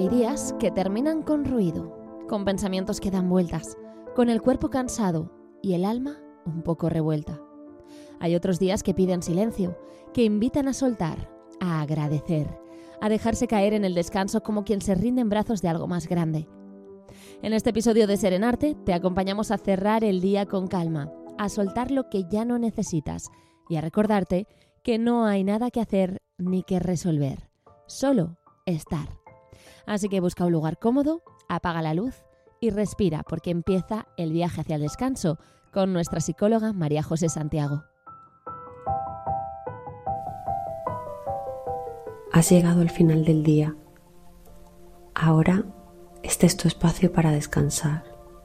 Hay días que terminan con ruido, con pensamientos que dan vueltas, con el cuerpo cansado y el alma un poco revuelta. Hay otros días que piden silencio, que invitan a soltar, a agradecer, a dejarse caer en el descanso como quien se rinde en brazos de algo más grande. En este episodio de Serenarte te acompañamos a cerrar el día con calma, a soltar lo que ya no necesitas y a recordarte que no hay nada que hacer ni que resolver, solo estar. Así que busca un lugar cómodo, apaga la luz y respira porque empieza el viaje hacia el descanso con nuestra psicóloga María José Santiago. Has llegado al final del día. Ahora este es tu espacio para descansar.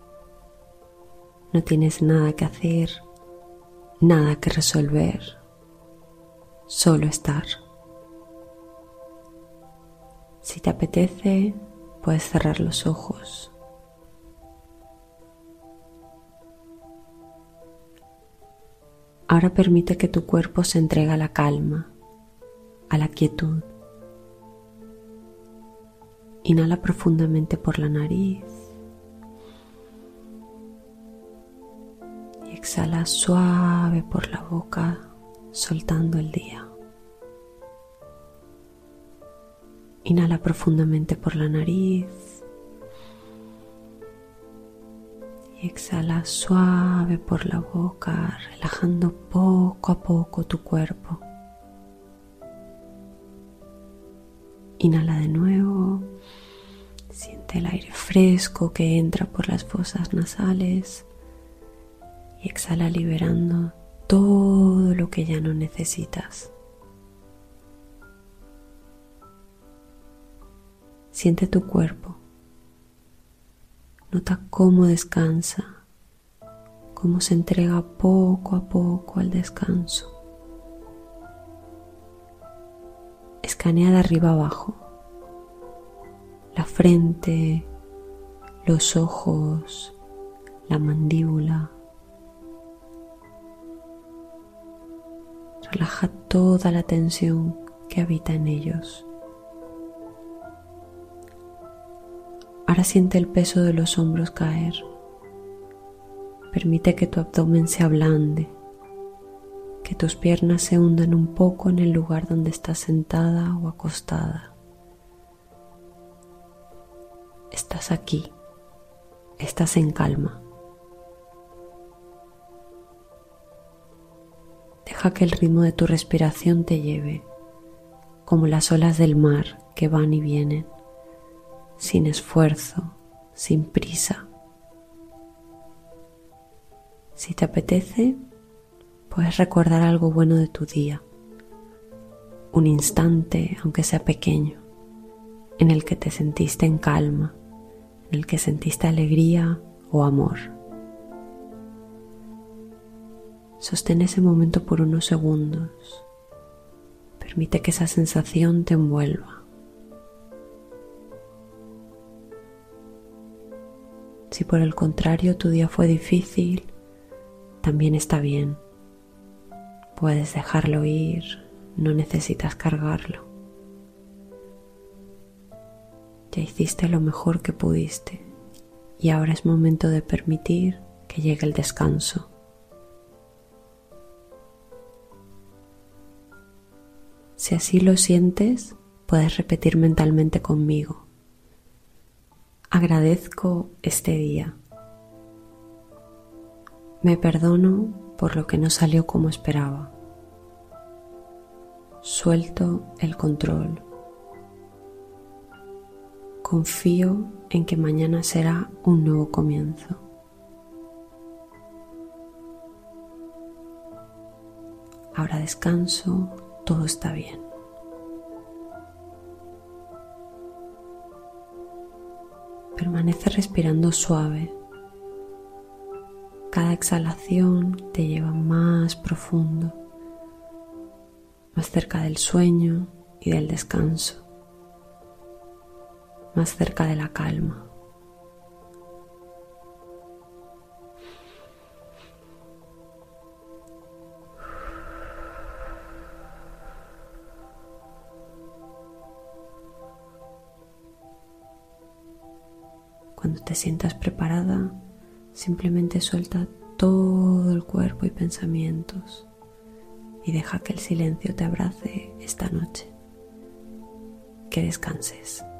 No tienes nada que hacer, nada que resolver, solo estar. Si te apetece, puedes cerrar los ojos. Ahora permite que tu cuerpo se entregue a la calma, a la quietud. Inhala profundamente por la nariz y exhala suave por la boca, soltando el día. Inhala profundamente por la nariz y exhala suave por la boca, relajando poco a poco tu cuerpo. Inhala de nuevo, siente el aire fresco que entra por las fosas nasales y exhala liberando todo lo que ya no necesitas. Siente tu cuerpo, nota cómo descansa, cómo se entrega poco a poco al descanso. Escanea de arriba abajo, la frente, los ojos, la mandíbula. Relaja toda la tensión que habita en ellos. Ahora siente el peso de los hombros caer. Permite que tu abdomen se ablande, que tus piernas se hundan un poco en el lugar donde estás sentada o acostada. Estás aquí, estás en calma. Deja que el ritmo de tu respiración te lleve, como las olas del mar que van y vienen, sin esfuerzo, sin prisa. Si te apetece, puedes recordar algo bueno de tu día, un instante, aunque sea pequeño, en el que te sentiste en calma, en el que sentiste alegría o amor. Sostén ese momento por unos segundos. Permite que esa sensación te envuelva. Si por el contrario tu día fue difícil, también está bien. Puedes dejarlo ir, no necesitas cargarlo. Ya hiciste lo mejor que pudiste y ahora es momento de permitir que llegue el descanso. Si así lo sientes, puedes repetir mentalmente conmigo. Agradezco este día. Me perdono por lo que no salió como esperaba. Suelto el control. Confío en que mañana será un nuevo comienzo. Ahora descanso, todo está bien. Permanece respirando suave. Cada exhalación te lleva más profundo, más cerca del sueño y del descanso, más cerca de la calma. Cuando te sientas preparada, simplemente suelta todo el cuerpo y pensamientos y deja que el silencio te abrace esta noche. Que descanses.